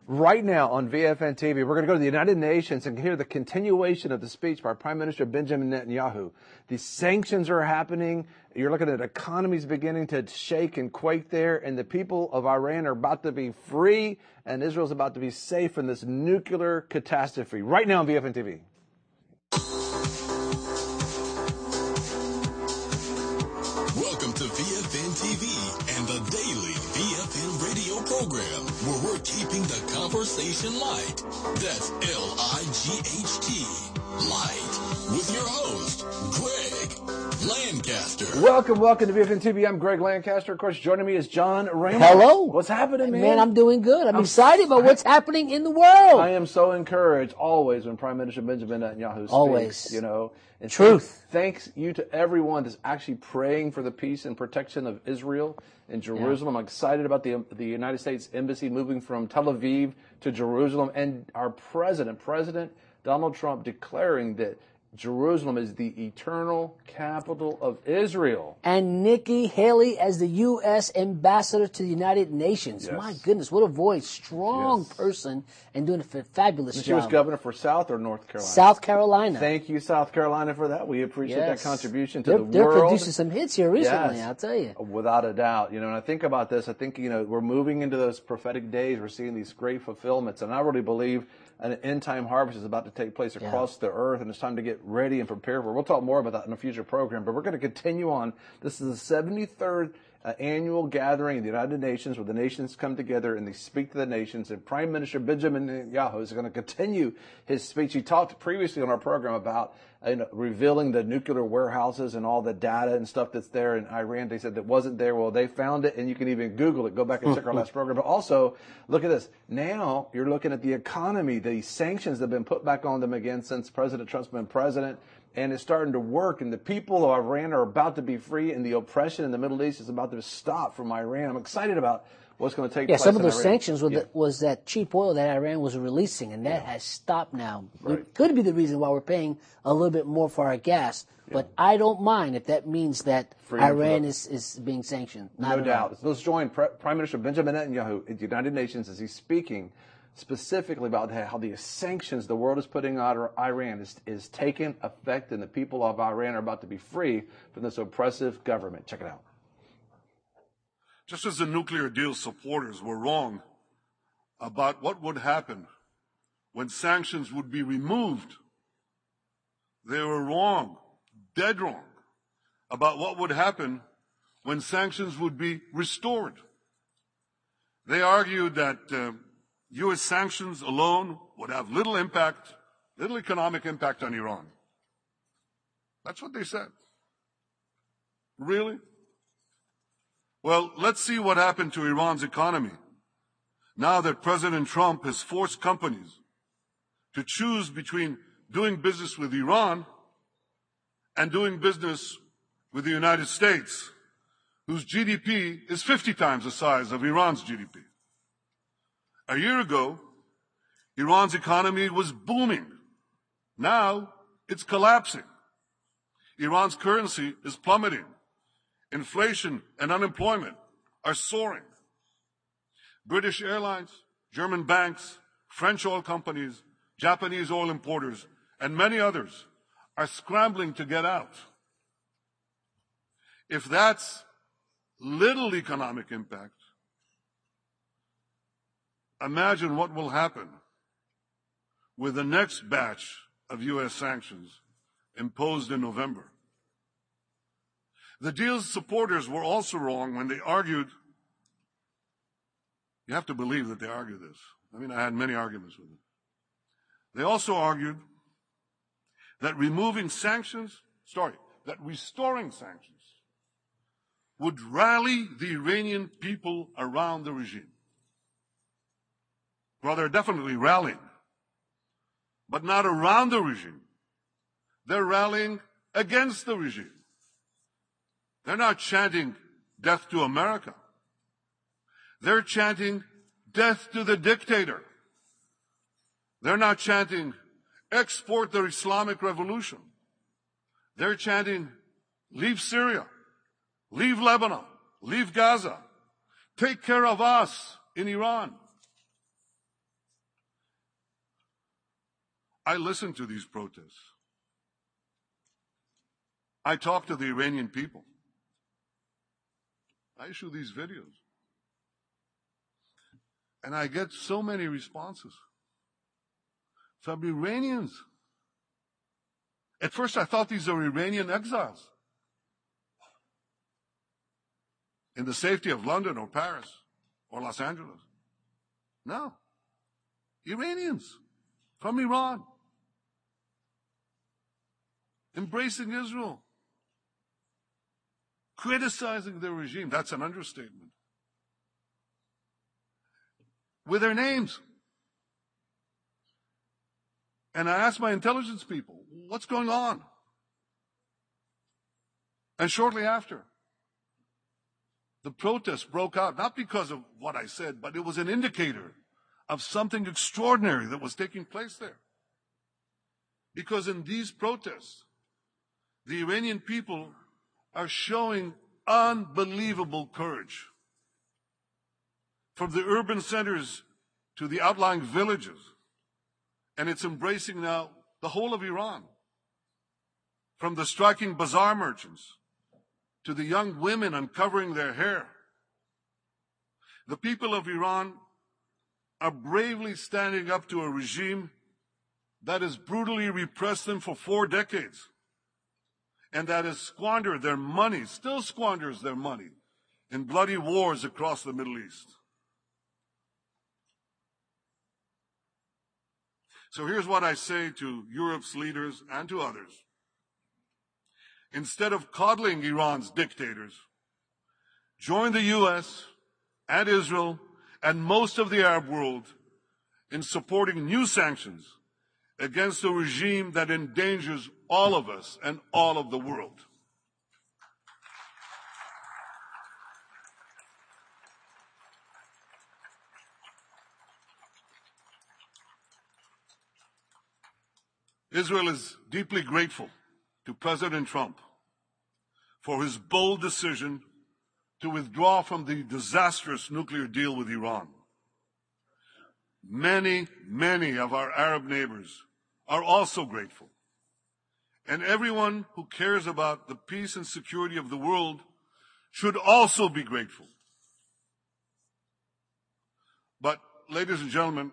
Right now on VFN TV, we're going to go to the United Nations and hear the continuation of the speech by Prime Minister Benjamin Netanyahu. The sanctions are happening. You're looking at economies beginning to shake and quake there, and the people of Iran are about to be free, and Israel's about to be safe from this nuclear catastrophe. Right now on VFN TV. Welcome to VFN TV and the daily VFN radio program, where we're keeping the conversation light. That's L-I-G-H-T, light, with your host, Greg Lancaster. Welcome to VFN TV. I'm Greg Lancaster. Of course, joining me is John Ramos. Hello. What's happening, man? Man, I'm doing good. I'm excited about what's happening in the world. I am so encouraged always when Prime Minister Benjamin Netanyahu speaks. Always. You know. And Truth. Thanks you to everyone that's actually praying for the peace and protection of Israel and Jerusalem. Yeah. I'm excited about the United States Embassy moving from Tel Aviv to Jerusalem, and our President Donald Trump, declaring that Jerusalem is the eternal capital of Israel. And Nikki Haley as the U.S. ambassador to the United Nations. Yes. My goodness, what a voice. Strong person and doing a fabulous job. She was governor for South or North Carolina? South Carolina. Thank you, South Carolina, for that. We appreciate that contribution to the world. They're producing some hits here recently, yes, I'll tell you. Without a doubt. You know, and I think about this, I think, you know, we're moving into those prophetic days. We're seeing these great fulfillments. And I really believe an end-time harvest is about to take place across the earth, and it's time to get ready and prepare for it. We'll talk more about that in a future program, but we're going to continue on. This is the 73rd annual gathering of the United Nations, where the nations come together and they speak to the nations, and Prime Minister Benjamin Netanyahu is going to continue his speech. He talked previously on our program about revealing the nuclear warehouses and all the data and stuff that's there in Iran. They said that wasn't there. Well, they found it, and you can even Google it. Go back and check our last program. But also, look at this. Now you're looking at the economy, the sanctions that have been put back on them again since President Trump's been president, and it's starting to work, and the people of Iran are about to be free, and the oppression in the Middle East is about to stop from Iran. I'm excited about what's going to take place. Yeah, some of those sanctions was that cheap oil that Iran was releasing, and that has stopped now. Right. It could be the reason why we're paying a little bit more for our gas, but I don't mind if that means that Iran is being sanctioned. No doubt. Let's join Prime Minister Benjamin Netanyahu at the United Nations as he's speaking specifically about how the sanctions the world is putting on Iran is taking effect, and the people of Iran are about to be free from this oppressive government. Check it out. Just as the nuclear deal supporters were wrong about what would happen when sanctions would be removed, they were wrong, dead wrong, about what would happen when sanctions would be restored. They argued that U.S. sanctions alone would have little economic impact on Iran. That's what they said. Really? Well, let's see what happened to Iran's economy now that President Trump has forced companies to choose between doing business with Iran and doing business with the United States, whose GDP is 50 times the size of Iran's GDP. A year ago, Iran's economy was booming. Now it's collapsing. Iran's currency is plummeting. Inflation and unemployment are soaring. British airlines, German banks, French oil companies, Japanese oil importers, and many others are scrambling to get out. If that's little economic impact, imagine what will happen with the next batch of U.S. sanctions imposed in November. The deal's supporters were also wrong when they argued, you have to believe that they argued this. I mean, I had many arguments with them. They also argued that restoring sanctions would rally the Iranian people around the regime. Well, they're definitely rallying, but not around the regime. They're rallying against the regime. They're not chanting death to America. They're chanting death to the dictator. They're not chanting export the Islamic revolution. They're chanting leave Syria, leave Lebanon, leave Gaza, take care of us in Iran. I listen to these protests. I talk to the Iranian people. I issue these videos. And I get so many responses from Iranians. At first I thought these are Iranian exiles in the safety of London or Paris or Los Angeles. No. Iranians from Iran embracing Israel, criticizing the regime. That's an understatement. With their names. And I asked my intelligence people, what's going on? And shortly after, the protests broke out, not because of what I said, but it was an indicator of something extraordinary that was taking place there. Because in these protests, the Iranian people are showing unbelievable courage. From the urban centers to the outlying villages. And it's embracing now the whole of Iran. From the striking bazaar merchants to the young women uncovering their hair. The people of Iran are bravely standing up to a regime that has brutally repressed them for 4 decades. And that has squandered their money, still squanders their money, in bloody wars across the Middle East. So here's what I say to Europe's leaders and to others. Instead of coddling Iran's dictators, join the U.S. and Israel and most of the Arab world in supporting new sanctions against a regime that endangers all of us and all of the world. Israel is deeply grateful to President Trump for his bold decision to withdraw from the disastrous nuclear deal with Iran. Many, many of our Arab neighbors are also grateful. And everyone who cares about the peace and security of the world should also be grateful. But, ladies and gentlemen,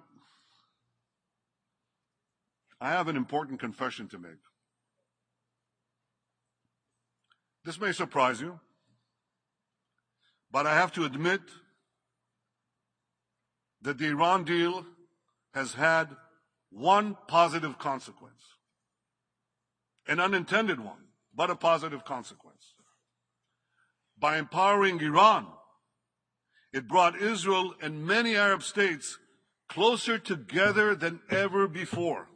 I have an important confession to make. This may surprise you, but I have to admit that the Iran deal has had one positive consequence. An unintended one, but a positive consequence. By empowering Iran, it brought Israel and many Arab states closer together than ever before.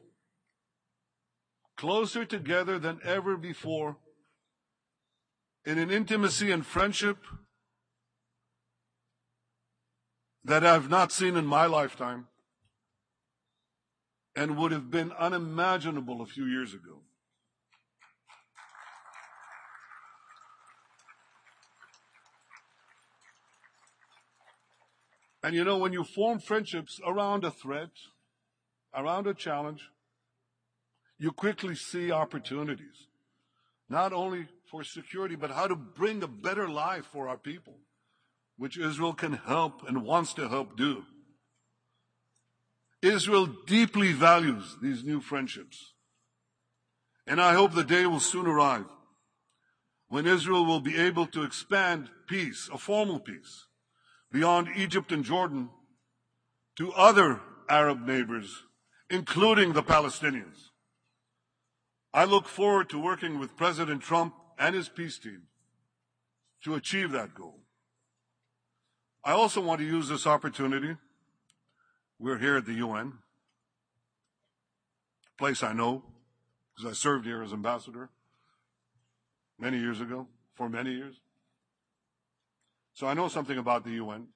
Closer together than ever before in an intimacy and friendship that I've not seen in my lifetime and would have been unimaginable a few years ago. And you know, when you form friendships around a threat, around a challenge, you quickly see opportunities, not only for security, but how to bring a better life for our people, which Israel can help and wants to help do. Israel deeply values these new friendships. And I hope the day will soon arrive when Israel will be able to expand peace, a formal peace, beyond Egypt and Jordan to other Arab neighbors, including the Palestinians. I look forward to working with President Trump and his peace team to achieve that goal. I also want to use this opportunity. We're here at the UN, a place I know because I served here as ambassador many years ago, for many years. So I know something about the UN.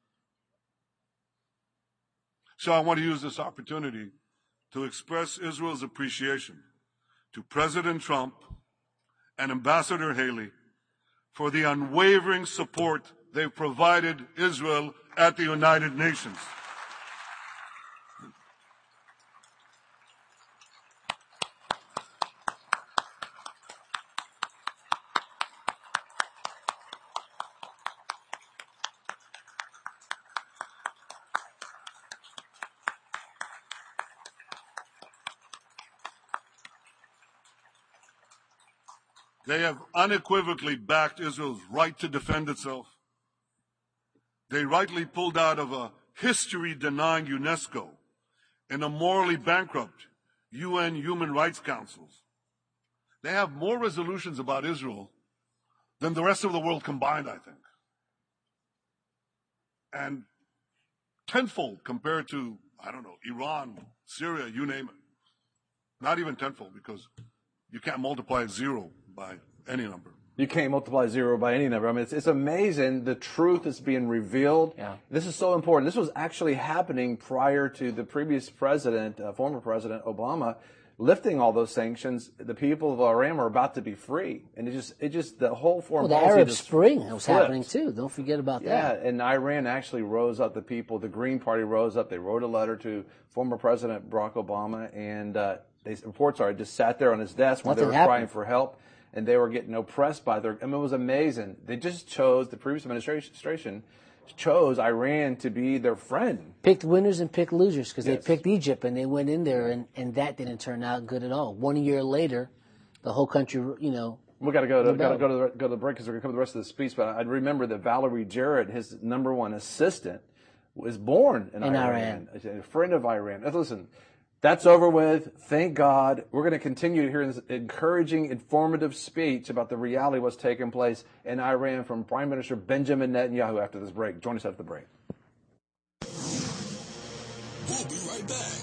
So I want to use this opportunity to express Israel's appreciation to President Trump and Ambassador Haley for the unwavering support they've provided Israel at the United Nations. They have unequivocally backed Israel's right to defend itself. They rightly pulled out of a history-denying UNESCO and a morally bankrupt UN Human Rights Councils. They have more resolutions about Israel than the rest of the world combined, I think. And tenfold compared to, Iran, Syria, you name it. Not even tenfold, because you can't multiply 0 by any number. You can't multiply 0 by any number. I mean, it's amazing the truth is being revealed. Yeah. This is so important. This was actually happening prior to the previous president, former President Obama, lifting all those sanctions. The people of Iran were about to be free, and it just the whole foreign policy. The Arab Spring was flipped. happening too. Don't forget about that. Yeah, and Iran actually rose up. The people, the Green Party rose up. They wrote a letter to former President Barack Obama, and reports are just sat there on his desk when they were crying for help. And they were getting oppressed by it was amazing. They just chose, the previous administration chose Iran to be their friend. Picked winners and picked losers, because they picked Egypt and they went in there and that didn't turn out good at all. 1 year later, the whole country, We got to go to the break because we're going to cover the rest of the speech. But I remember that Valerie Jarrett, his number one assistant, was born in Iran. A friend of Iran. Listen. That's over with. Thank God. We're going to continue to hear this encouraging, informative speech about the reality of what's taking place in Iran from Prime Minister Benjamin Netanyahu after this break. Join us after the break. We'll be right back.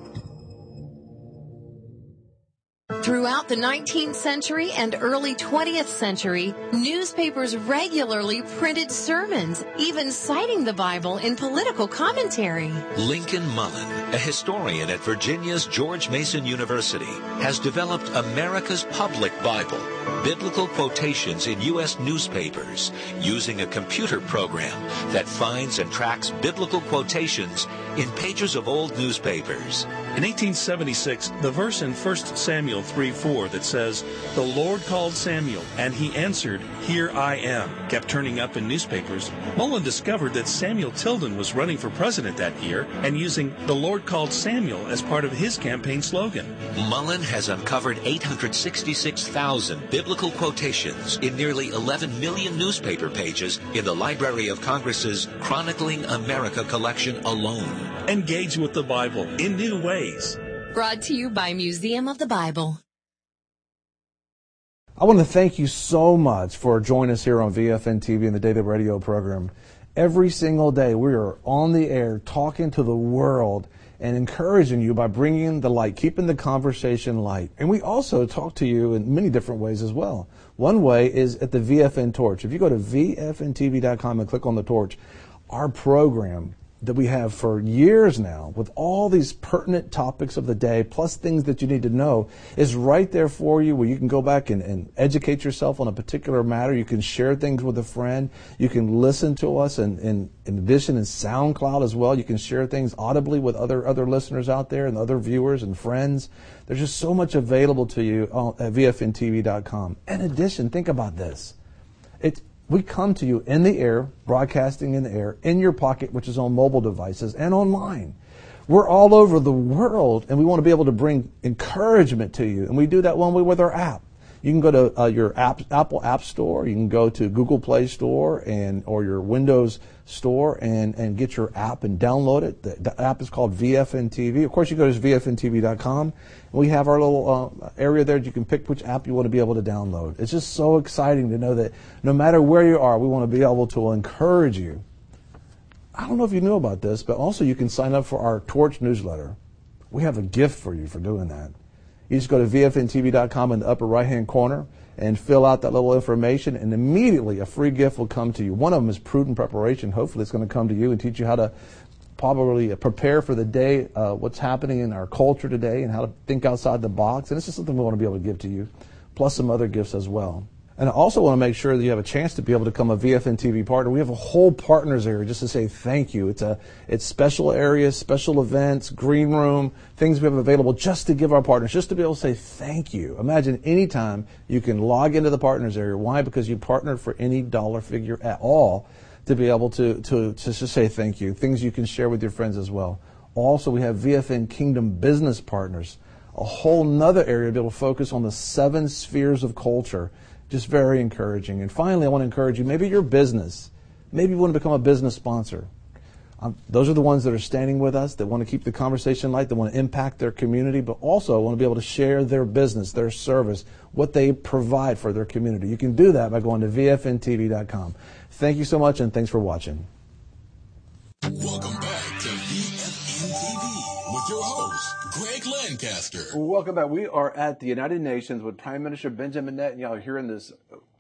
Throughout the 19th century and early 20th century, newspapers regularly printed sermons, even citing the Bible in political commentary. Lincoln Mullen, a historian at Virginia's George Mason University, has developed America's Public Bible, biblical quotations in U.S. newspapers, using a computer program that finds and tracks biblical quotations in pages of old newspapers. In 1876, the verse in 1 Samuel 3:4 that says, "The Lord called Samuel, and he answered, 'Here I am,' kept turning up in newspapers. Mullen discovered that Samuel Tilden was running for president that year and using 'The Lord called Samuel' as part of his campaign slogan. Mullen has uncovered 866,000 biblical quotations in nearly 11 million newspaper pages in the Library of Congress's Chronicling America collection alone. Engage with the Bible in new ways. Brought to you by Museum of the Bible. I want to thank you so much for joining us here on VFN TV and the Daily Radio program. Every single day we are on the air talking to the world and encouraging you by bringing the light, keeping the conversation light. And we also talk to you in many different ways as well. One way is at the VFN Torch. If you go to VFNTV.com and click on the torch, our program that we have for years now with all these pertinent topics of the day plus things that you need to know is right there for you, where you can go back and educate yourself on a particular matter. You can share things with a friend. You can listen to us in addition in SoundCloud as well. You can share things audibly with other listeners out there and other viewers and friends. There's just so much available to you at VFNTV.com. In addition, think about this. We come to you in the air, broadcasting in the air, in your pocket, which is on mobile devices, and online. We're all over the world, and we want to be able to bring encouragement to you. And we do that one way with our app. You can go to your Apple App Store. You can go to Google Play Store or your Windows Store and get your app and download it. The app is called VFN TV. Of course, you go to VFNTV.com. We have our little area there that you can pick which app you want to be able to download. It's just so exciting to know that no matter where you are, we want to be able to encourage you. I don't know if you knew about this, but also you can sign up for our Torch newsletter. We have a gift for you for doing that. You just go to VFNTV.com in the upper right-hand corner and fill out that little information, and immediately a free gift will come to you. One of them is Prudent Preparation. Hopefully it's going to come to you and teach you how to probably prepare for the day, what's happening in our culture today, and how to think outside the box. And it's just something we want to be able to give to you, plus some other gifts as well. And I also want to make sure that you have a chance to be able to become a VFN TV partner. We have a whole partners area just to say thank you. It's special areas, special events, green room, things we have available just to give our partners, just to be able to say thank you. Imagine anytime you can log into the partners area. Why? Because you partnered for any dollar figure at all to be able to just say thank you. Things you can share with your friends as well. Also, we have VFN Kingdom Business Partners, a whole nother area to be able to focus on the 7 spheres of culture Just very encouraging. And finally, I want to encourage you, maybe your business. Maybe you want to become a business sponsor. Those are the ones that are standing with us, that want to keep the conversation light, that want to impact their community, but also want to be able to share their business, their service, what they provide for their community. You can do that by going to vfntv.com. Thank you so much, and thanks for watching. Welcome back to VFN TV with your host, Greg Lancaster. Welcome back. We are at the United Nations with Prime Minister Benjamin Netanyahu here in this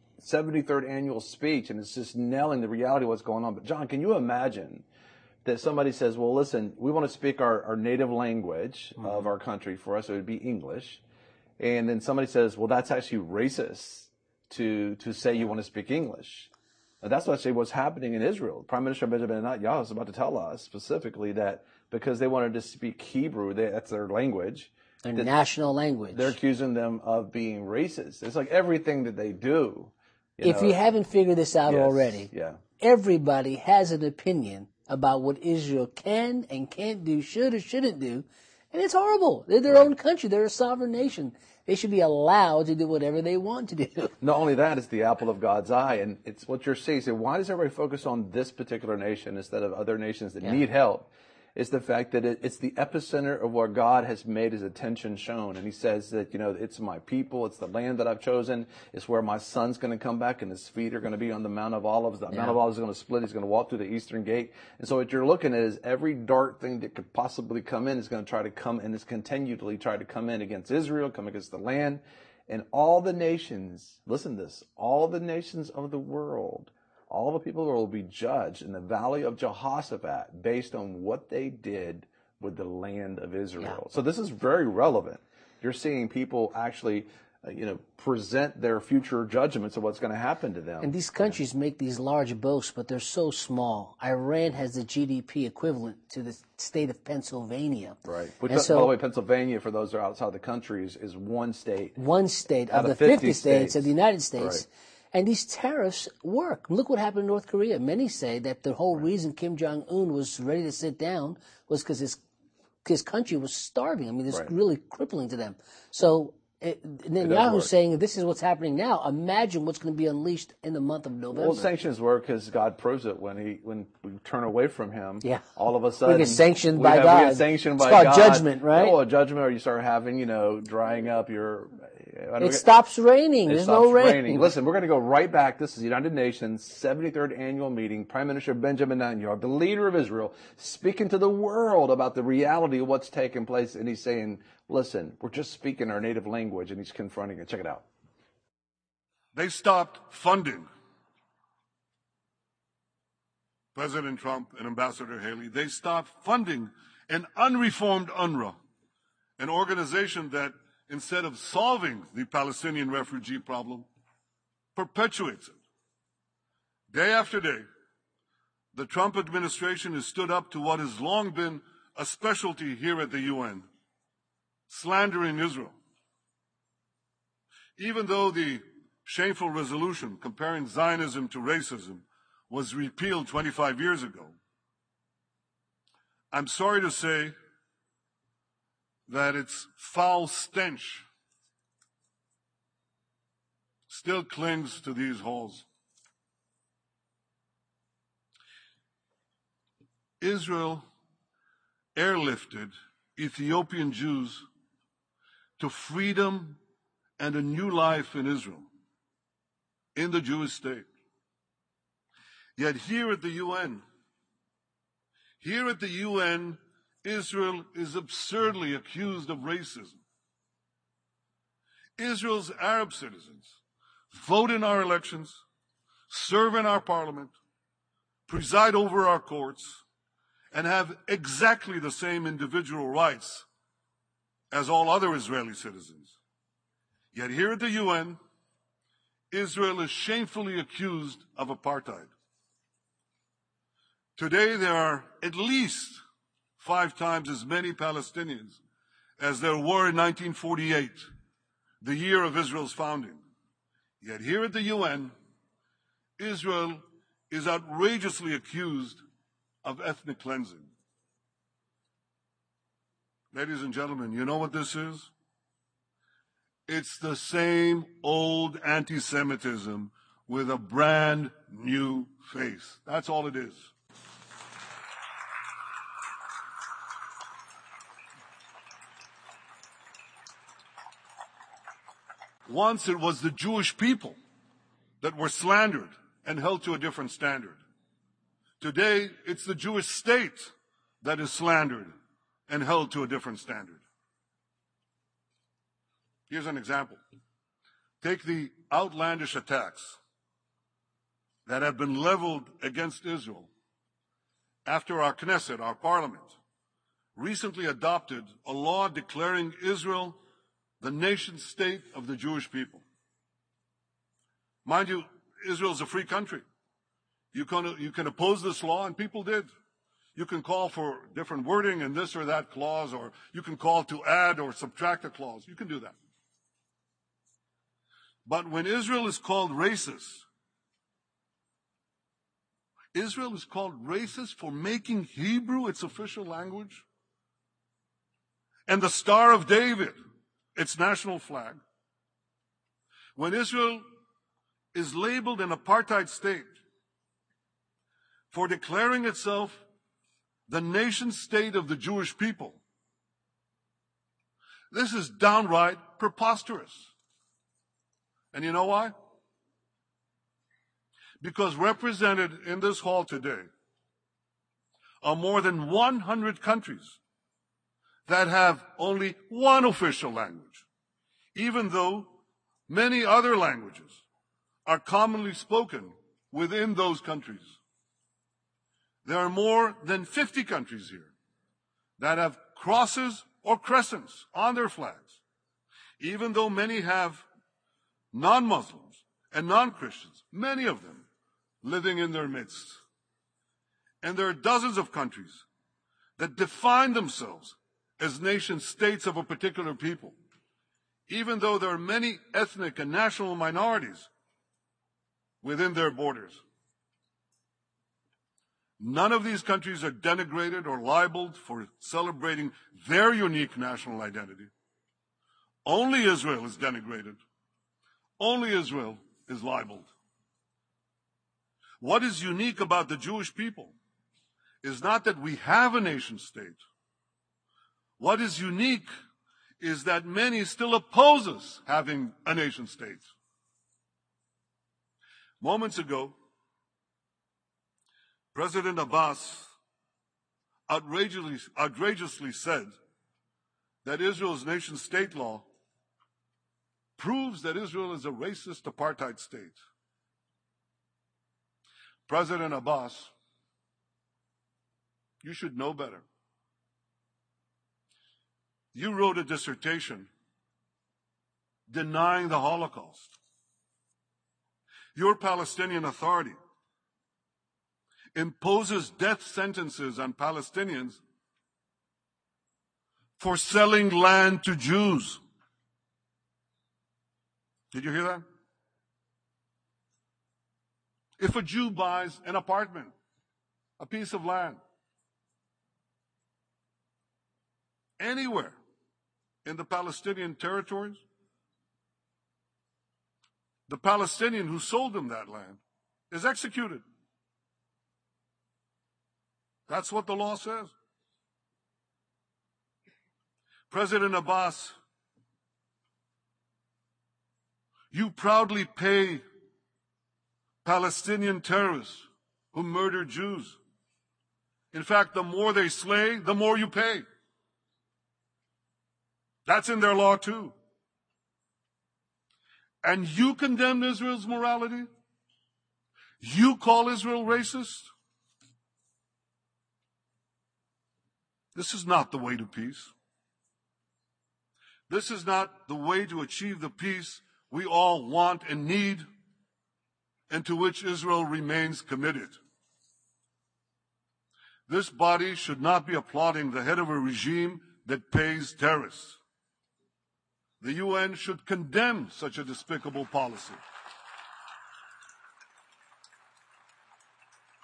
73rd annual speech, and it's just nailing the reality of what's going on. But John, can you imagine that somebody says, well, listen, we want to speak our native language of our country. For us, it would be English. And then somebody says, well, that's actually racist to say you want to speak English. Now, that's actually what's happening in Israel. Prime Minister Benjamin Netanyahu is about to tell us specifically that because they wanted to speak Hebrew, that's their language. Their national language. They're accusing them of being racist. It's like everything that they do. If you haven't figured this out already, everybody has an opinion about what Israel can and can't do, should or shouldn't do, and it's horrible. They're their own country. They're a sovereign nation. They should be allowed to do whatever they want to do. Not only that, it's the apple of God's eye, and it's what you're seeing. So why does everybody focus on this particular nation instead of other nations that need help? It's the fact that it's the epicenter of where God has made his attention shown. And he says that, it's my people, it's the land that I've chosen, it's where my son's going to come back and his feet are going to be on the Mount of Olives. The Mount of Olives is going to split, he's going to walk through the eastern gate. And so what you're looking at is every dark thing that could possibly come in is going to try to come and is continually try to come in against Israel, come against the land. And all the nations, listen to this, all the nations of the world, all the people will be judged in the valley of Jehoshaphat based on what they did with the land of Israel. So this is very relevant. You're seeing people actually, present their future judgments of what's going to happen to them. And these countries make these large boasts, but they're so small. Iran has the GDP equivalent to the state of Pennsylvania. Right. By the way, Pennsylvania, for those that are outside the country, is one state. One state of the 50 states of the United States. Right. And these tariffs work. Look what happened in North Korea. Many say that the whole reason Kim Jong-un was ready to sit down was because his country was starving. I mean, it's really crippling to them. So Netanyahu's saying this is what's happening now. Imagine what's going to be unleashed in the month of November. Well, sanctions work because God proves it. When we turn away from Him, all of a sudden we get sanctioned by God. We get sanctioned by God. It's called judgment, right? Well, a judgment, or you start having, drying up your. It stops raining. There's no rain. Listen, we're going to go right back. This is the United Nations 73rd annual meeting. Prime Minister Benjamin Netanyahu, the leader of Israel, speaking to the world about the reality of what's taking place. And he's saying, listen, we're just speaking our native language, and he's confronting it. Check it out. They stopped funding President Trump and Ambassador Haley. They stopped funding an unreformed UNRWA, an organization that, instead of solving the Palestinian refugee problem, perpetuates it. Day after day, the Trump administration has stood up to what has long been a specialty here at the UN, slandering Israel. Even though the shameful resolution comparing Zionism to racism was repealed 25 years ago, I'm sorry to say that its foul stench still clings to these halls. Israel airlifted Ethiopian Jews to freedom and a new life in Israel, in the Jewish state. Yet here at the UN, Israel is absurdly accused of racism. Israel's Arab citizens vote in our elections, serve in our parliament, preside over our courts, and have exactly the same individual rights as all other Israeli citizens. Yet here at the UN, Israel is shamefully accused of apartheid. Today, there are at least 5 times as many Palestinians as there were in 1948, the year of Israel's founding. Yet here at the UN, Israel is outrageously accused of ethnic cleansing. Ladies and gentlemen, you know what this is? It's the same old anti-Semitism with a brand new face. That's all it is. Once it was the Jewish people that were slandered and held to a different standard. Today, it's the Jewish state that is slandered and held to a different standard. Here's an example. Take the outlandish attacks that have been leveled against Israel after our Knesset, our parliament, recently adopted a law declaring Israel the nation state of the Jewish people. Mind you, Israel is a free country. You can oppose this law, and people did. You can call for different wording in this or that clause, or you can call to add or subtract a clause. You can do that. But when Israel is called racist, Israel is called racist for making Hebrew its official language, and the Star of David its national flag. When Israel is labeled an apartheid state for declaring itself the nation state of the Jewish people, this is downright preposterous. And you know why? Because represented in this hall today are more than 100 countries that have only one official language, even though many other languages are commonly spoken within those countries. There are more than 50 countries here that have crosses or crescents on their flags, even though many have non-Muslims and non-Christians, many of them living in their midst. And there are dozens of countries that define themselves as nation states of a particular people, even though there are many ethnic and national minorities within their borders. None of these countries are denigrated or libeled for celebrating their unique national identity. Only Israel is denigrated. Only Israel is libeled. What is unique about the Jewish people is not that we have a nation state. What is unique is that many still oppose us having a nation state. Moments ago, President Abbas outrageously said that Israel's nation state law proves that Israel is a racist apartheid state. President Abbas, you should know better. You wrote a dissertation denying the Holocaust. Your Palestinian Authority imposes death sentences on Palestinians for selling land to Jews. Did you hear that? If a Jew buys an apartment, a piece of land, anywhere in the Palestinian territories, the Palestinian who sold him that land is executed. That's what the law says. President Abbas, you proudly pay Palestinian terrorists who murder Jews. In fact, the more they slay, the more you pay. That's in their law too. And you condemn Israel's morality? You call Israel racist? This is not the way to peace. This is not the way to achieve the peace we all want and need, and to which Israel remains committed. This body should not be applauding the head of a regime that pays terrorists. The UN should condemn such a despicable policy.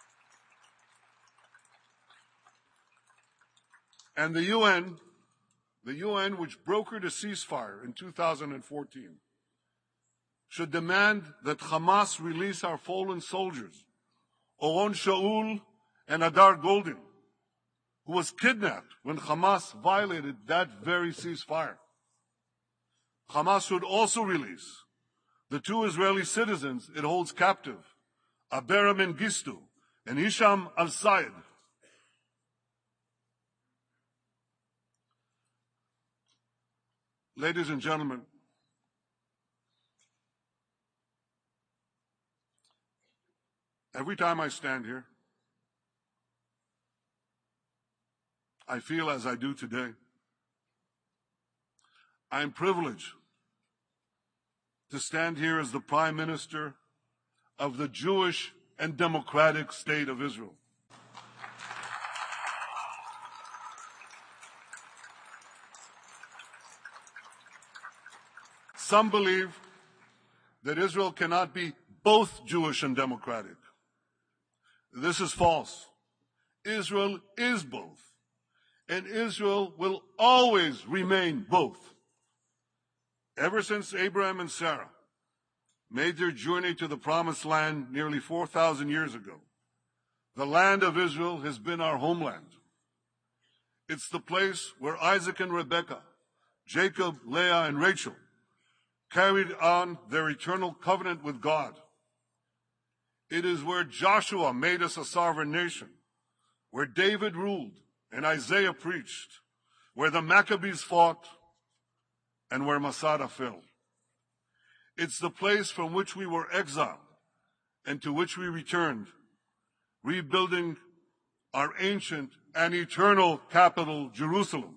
And the UN the UN, which brokered a ceasefire in 2014, should demand that Hamas release our fallen soldiers, Oron Shaul and Adar Goldin, who was kidnapped when Hamas violated that very ceasefire. Hamas should also release the 2 Israeli citizens it holds captive, Abera Mengistu and Hisham al-Sayed. Ladies and gentlemen, every time I stand here, I feel as I do today. I am privileged to stand here as the Prime Minister of the Jewish and Democratic State of Israel. Some believe that Israel cannot be both Jewish and democratic. This is false. Israel is both, and Israel will always remain both. Ever since Abraham and Sarah made their journey to the Promised Land nearly 4,000 years ago, the land of Israel has been our homeland. It's the place where Isaac and Rebekah, Jacob, Leah, and Rachel carried on their eternal covenant with God. It is where Joshua made us a sovereign nation, where David ruled and Isaiah preached, where the Maccabees fought, and where Masada fell. It's the place from which we were exiled and to which we returned, rebuilding our ancient and eternal capital, Jerusalem.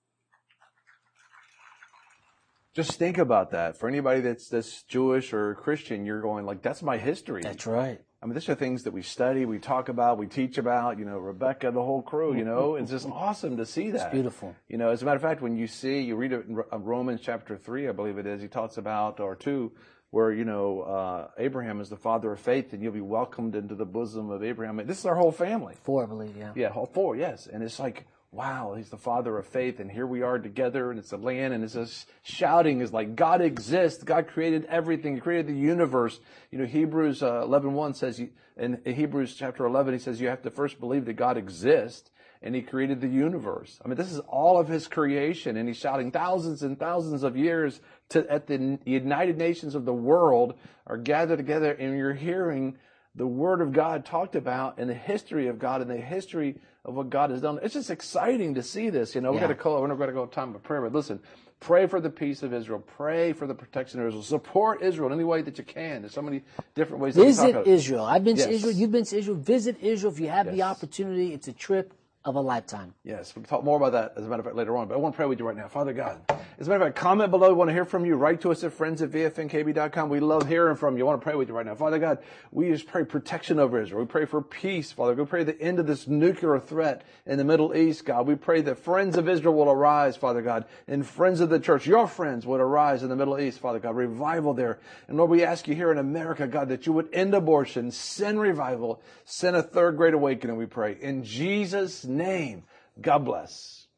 Just think about that. For anybody that's Jewish or Christian, you're going like, that's my history. That's right. I mean, these are things that we study, we talk about, we teach about, Rebecca, the whole crew, it's just awesome to see that. It's beautiful. As a matter of fact, when you read it in Romans chapter 3, I believe it is, he talks about, or 2, where, Abraham is the father of faith and you'll be welcomed into the bosom of Abraham. This is our whole family. 4, I believe, yeah. Yeah, 4, yes. And it's like, wow, he's the father of faith, and here we are together, and it's a land, and it's just shouting is like, God exists, God created everything, He created the universe. Hebrews 11:1 says, in Hebrews chapter 11, he says you have to first believe that God exists, and He created the universe. I mean, this is all of His creation, and He's shouting thousands and thousands of years at the United Nations of the world are gathered together, and you're hearing the Word of God talked about and the history of God and the history of what God has done. It's just exciting to see this. We're not going to go time of prayer, but listen, pray for the peace of Israel. Pray for the protection of Israel. Support Israel in any way that you can. There's so many different ways. Visit Israel. I've been to Israel. You've been to Israel. Visit Israel if you have the opportunity. It's a trip of a lifetime. Yes, we'll talk more about that, as a matter of fact, later on. But I want to pray with you right now. Father God, as a matter of fact, comment below. We want to hear from you. Write to us at friends@vfnkb.com. We love hearing from you. I want to pray with you right now. Father God, we just pray protection over Israel. We pray for peace, Father. We pray the end of this nuclear threat in the Middle East, God. We pray that friends of Israel will arise, Father God, and friends of the church, your friends, would arise in the Middle East, Father God. Revival there. And Lord, we ask you here in America, God, that you would end abortion, send revival, send a third great awakening, we pray. In Jesus' name. God bless.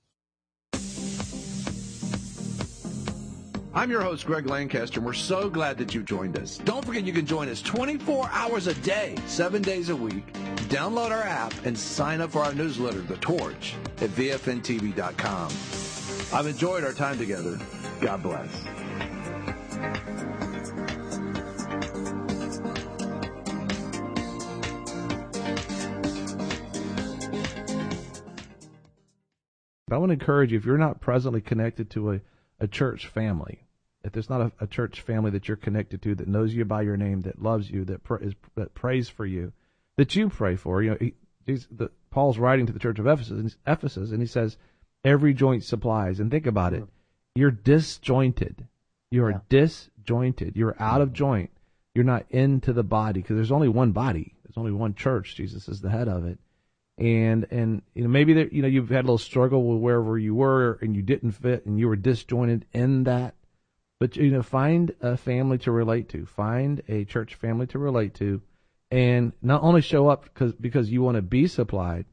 I'm your host, Greg Lancaster, and we're so glad that you joined us. Don't forget you can join us 24 hours a day, 7 days a week. Download our app and sign up for our newsletter, The Torch, at VFNTV.com. I've enjoyed our time together. God bless. I want to encourage you, if you're not presently connected to a church family, if there's not a church family that you're connected to that knows you by your name, that loves you, that prays for you, that you pray for, Paul's writing to the church of Ephesus, and he says, every joint supplies. And think about it. You're disjointed. You are disjointed. You're out of joint. You're not into the body, because there's only one body. There's only one church. Jesus is the head of it. And maybe that you've had a little struggle with wherever you were and you didn't fit and you were disjointed in that, but find a family to relate to, find a church family to relate to, and not only show up because you want to be supplied,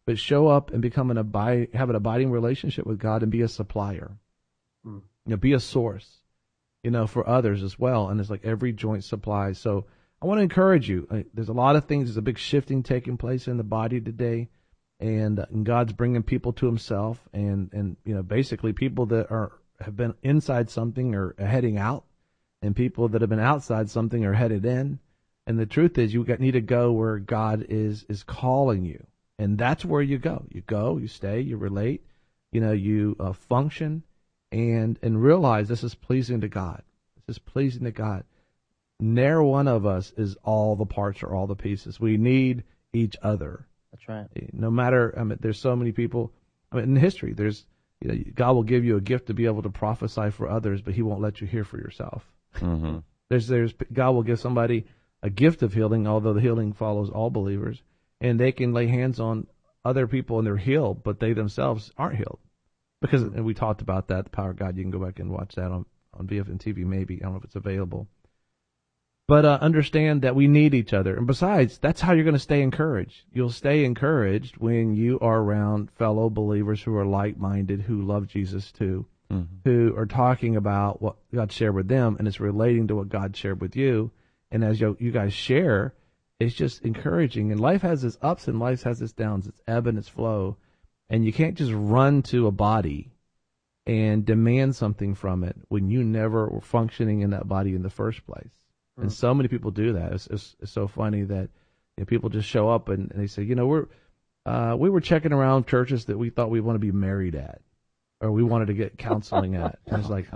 but show up and have an abiding relationship with God and be a supplier. Be a source, for others as well. And it's like every joint supplies. So I want to encourage you. There's a lot of things. There's a big shifting taking place in the body today, and God's bringing people to Himself, and basically people that have been inside something are heading out, and people that have been outside something are headed in. And the truth is, you need to go where God is calling you, and that's where you go. You go, you stay, you relate, you function, and realize this is pleasing to God. This is pleasing to God. Ne'er one of us is all the parts or all the pieces. We need each other. That's right. No matter, there's so many people. In history, there's, God will give you a gift to be able to prophesy for others, but He won't let you hear for yourself. Mm-hmm. There's God will give somebody a gift of healing, although the healing follows all believers, and they can lay hands on other people and they're healed, but they themselves aren't healed. Because, and we talked about that, the Power of God. You can go back and watch that on VFN TV maybe. I don't know if it's available. But understand that we need each other. And besides, that's how you're going to stay encouraged. You'll stay encouraged when you are around fellow believers who are like-minded, who love Jesus too, who are talking about what God shared with them, and it's relating to what God shared with you. And as you guys share, it's just encouraging. And life has its ups and life has its downs. It's ebb and its flow. And you can't just run to a body and demand something from it when you never were functioning in that body in the first place. And so many people do that. It's so funny that people just show up and they say, we were checking around churches that we thought we want to be married at, or we wanted to get counseling at. And it's like,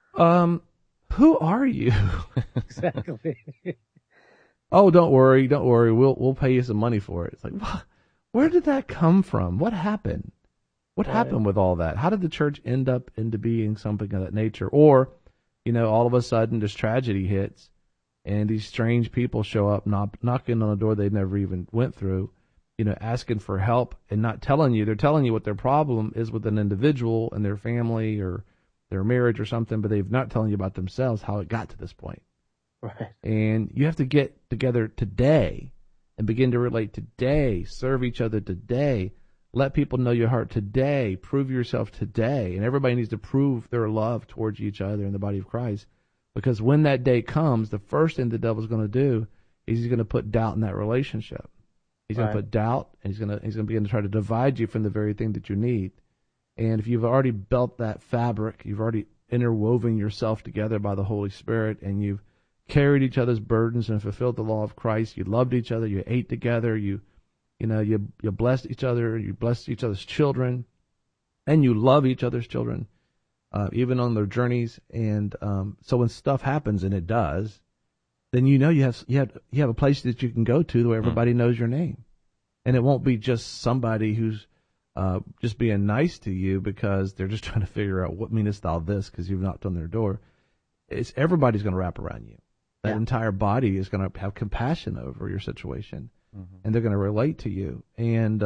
who are you? Exactly. Oh, don't worry. We'll pay you some money for it. It's like, what? Where did that come from? What happened? What happened with all that? How did the church end up into being something of that nature? Or, all of a sudden this tragedy hits and these strange people show up knocking on a door they never even went through, asking for help and not telling you. They're telling you what their problem is with an individual and their family or their marriage or something, but they're not telling you about themselves, how it got to this point. Right. And you have to get together today and begin to relate today, serve each other today, let people know your heart today, prove yourself today. And everybody needs to prove their love towards each other in the body of Christ. Because when that day comes, the first thing the devil's going to do is he's going to put doubt in that relationship. He's going to put doubt, and he's going to begin to try to divide you from the very thing that you need. And if you've already built that fabric, you've already interwoven yourself together by the Holy Spirit, and you've carried each other's burdens and fulfilled the law of Christ. You loved each other. You ate together. You blessed each other. You blessed each other's children, and you love each other's children, even on their journeys. And so when stuff happens, and it does, then you have a place that you can go to where everybody knows your name, and it won't be just somebody who's just being nice to you because they're just trying to figure out what meanest thou this because you've knocked on their door. It's everybody's going to wrap around you. That entire body is going to have compassion over your situation, and they're going to relate to you. And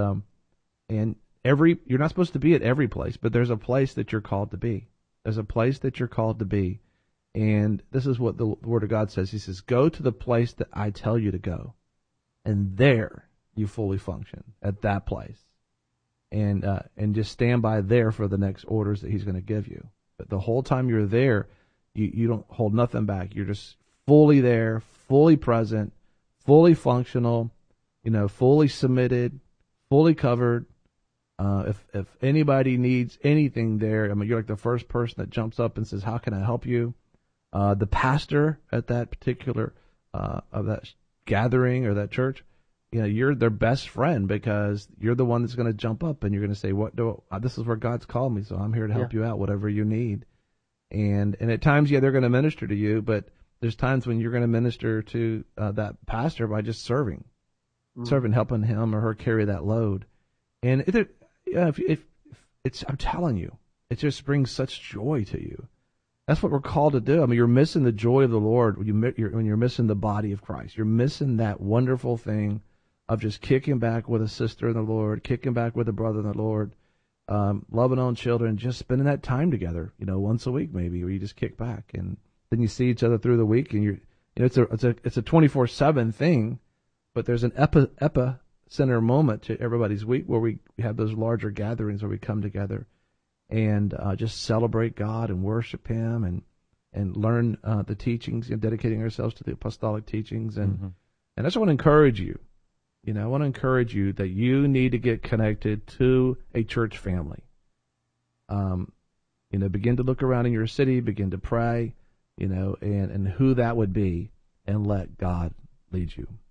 you're not supposed to be at every place, but there's a place that you're called to be. There's a place that you're called to be, and this is what the Word of God says. He says, "Go to the place that I tell you to go, and there you fully function at that place, and just stand by there for the next orders that He's going to give you. But the whole time you're there, you don't hold nothing back. You're just fully there, fully present, fully functional, fully submitted, fully covered. If anybody needs anything there, you're like the first person that jumps up and says, "How can I help you?" The pastor at that particular of that gathering or that church, you're their best friend because you're the one that's going to jump up and you're going to say, this is where God's called me, so I'm here to help you out, whatever you need. And at times, they're going to minister to you, but there's times when you're going to minister to that pastor by just serving, helping him or her carry that load. And I'm telling you, it just brings such joy to you. That's what we're called to do. You're missing the joy of the Lord when you're missing the body of Christ. You're missing that wonderful thing of just kicking back with a sister in the Lord, kicking back with a brother in the Lord, loving on children, just spending that time together, once a week maybe, where you just kick back and then you see each other through the week, and it's a 24/7 thing, but there's an center moment to everybody's week where we have those larger gatherings where we come together and just celebrate God and worship Him and learn the teachings, dedicating ourselves to the apostolic teachings. And I just want to encourage you. I want to encourage you that you need to get connected to a church family. Begin to look around in your city, begin to pray, and who that would be, and let God lead you.